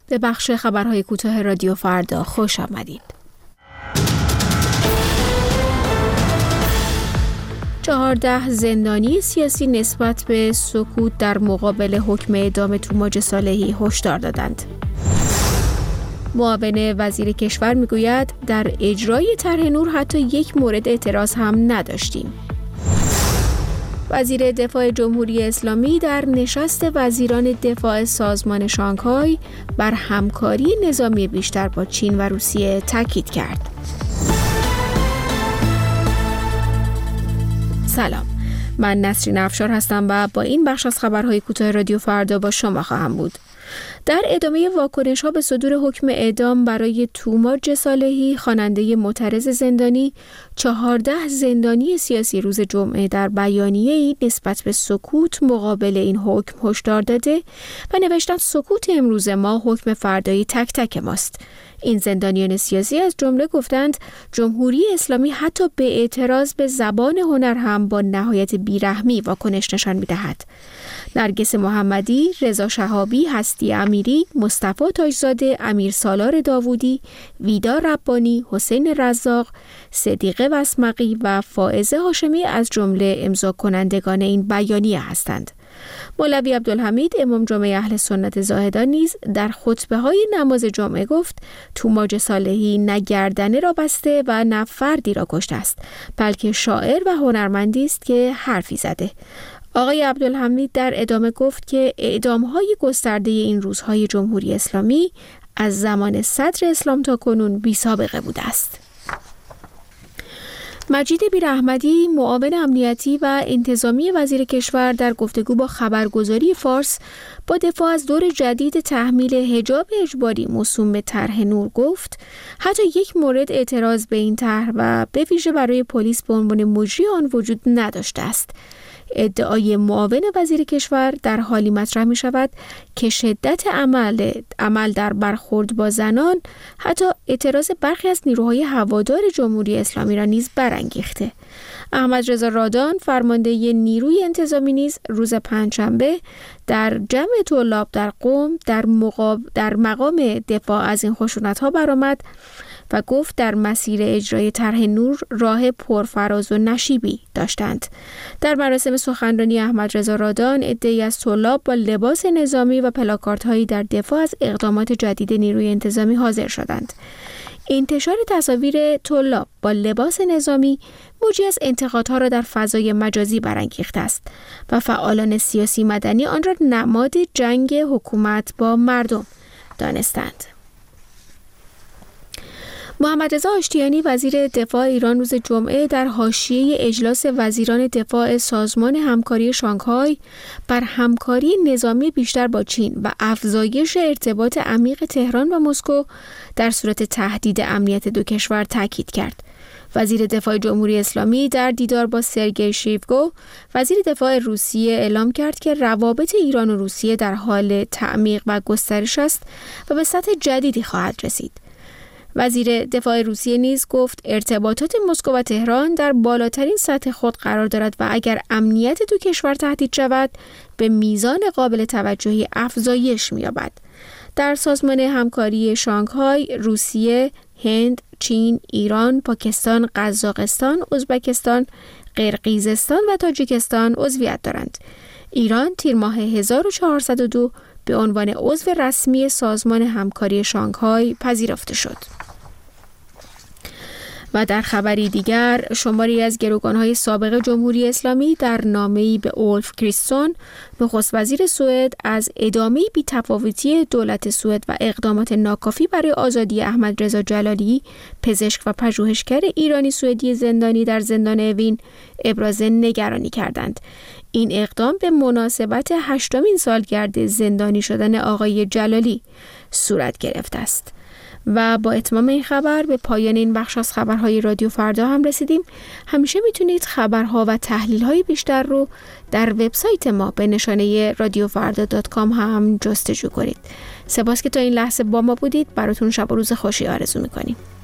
به بخش خبرهای کوتاه رادیو فردا خوش آمدید. 14 زندانی سیاسی نسبت به سکوت در مقابل حکم اعدام توماج صالحی هشدار دادند. معاون وزیر کشور میگوید در اجرای طرح نور حتی یک مورد اعتراض هم نداشتیم. وزیر دفاع جمهوری اسلامی در نشست وزیران دفاع سازمان شانگهای بر همکاری نظامی بیشتر با چین و روسیه تاکید کرد. سلام، من نسرین افشار هستم و با این بخش از خبرهای کوتاه رادیو فردا با شما خواهم بود. در ادامه واکنش‌ها به صدور حکم اعدام برای توماج صالحی، خواننده معترض زندانی، 14 زندانی سیاسی روز جمعه در بیانیه‌ای نسبت به سکوت مقابل این حکم هشدار داده و نوشتند سکوت امروز ما حکم فردایی تک تک ماست. این زندانیان سیاسی از جمله گفتند جمهوری اسلامی حتی به اعتراض به زبان هنر هم با نهایت بیرحمی واکنش نشان می‌دهد. نرگس محمدی، رضا شهابی، هستی امیری، مصطفی تاجزاده، امیر سالار داوودی، ویدا ربانی، حسین رزاق، صدیقه وسمقی و فائزه هاشمی از جمله امضا کنندگان این بیانیه هستند. مولوی عبدالحمید امام جمعه اهل سنت زاهدان نیز در خطبه‌های نماز جمعه گفت توماج صالحی نه گردنه را بسته و نه فردی را کشته است، بلکه شاعر و هنرمندی است که حرفی زده. آقای عبدالحمید در ادامه گفت که اعدام‌های گسترده این روزهای جمهوری اسلامی از زمان صدر اسلام تا کنون بی‌سابقه بوده است. مجید بیراحمدی، معاون امنیتی و انتظامی وزیر کشور در گفتگو با خبرگزاری فارس با دفاع از دور جدید تحمیل حجاب اجباری موسوم به طرح نور گفت حتی یک مورد اعتراض به این طرح و به ویژه برای پلیس به عنوان مجری آن وجود نداشته است. ادعای معاون وزیر کشور در حالی مطرح می شود که شدت عمل در برخورد با زنان حتی اعتراض برخی از نیروهای هوادار جمهوری اسلامی را نیز برانگیخته. احمد رضا رادان، فرمانده نیروی انتظامی نیز روز پنجشنبه در جمع طلاب در قم در مقام دفاع از این خشونت‌ها برآمد و گفت در مسیر اجرای طرح نور راه پرفراز و نشیبی داشتند. در مراسم سخنرانی احمد رضا رادان عده‌ای از طلاب با لباس نظامی و پلاکاردهایی در دفاع از اقدامات جدید نیروی انتظامی حاضر شدند. انتشار تصاویر طلاب با لباس نظامی موجی از انتقادها را در فضای مجازی برانگیخته است و فعالان سیاسی مدنی آن را نماد جنگ حکومت با مردم دانستند. محمد رضا آشتیانی وزیر دفاع ایران روز جمعه در حاشیه اجلاس وزیران دفاع سازمان همکاری شانگهای بر همکاری نظامی بیشتر با چین و افزایش ارتباط عمیق تهران و مسکو در صورت تهدید امنیت دو کشور تاکید کرد. وزیر دفاع جمهوری اسلامی در دیدار با سرگئی شویگو وزیر دفاع روسیه اعلام کرد که روابط ایران و روسیه در حال تعمیق و گسترش است و به سطح جدیدی خواهد رسید. وزیر دفاع روسیه نیز گفت ارتباطات مسکو و تهران در بالاترین سطح خود قرار دارد و اگر امنیت دو کشور تهدید شود به میزان قابل توجهی افزایش می‌یابد. در سازمان همکاری شانگهای روسیه، هند، چین، ایران، پاکستان، قزاقستان، ازبکستان، قرقیزستان و تاجیکستان عضویت دارند. ایران تیر ماه 1402 به عنوان عضو رسمی سازمان همکاری شانگهای پذیرفته شد. و در خبری دیگر، شماری از گروگان‌های سابق جمهوری اسلامی در نامه‌ای به اولف کریستسون، نخست وزیر سوئد، از ادامه بی‌تفاوتی دولت سوئد و اقدامات ناکافی برای آزادی احمد رضا جلالی، پزشک و پژوهشگر ایرانی سوئدی زندانی در زندان اوین، ابراز نگرانی کردند. این اقدام به مناسبت 8مین سالگرد زندانی شدن آقای جلالی صورت گرفته است. و با اتمام این خبر به پایان این بخش از خبرهای رادیو فردا هم رسیدیم. همیشه میتونید خبرها و تحلیل‌های بیشتر رو در وبسایت ما به نشانه radiofarda.com هم جستجو کنید. سپاس که تا این لحظه با ما بودید. براتون شب و روز خوشی آرزو میکنیم.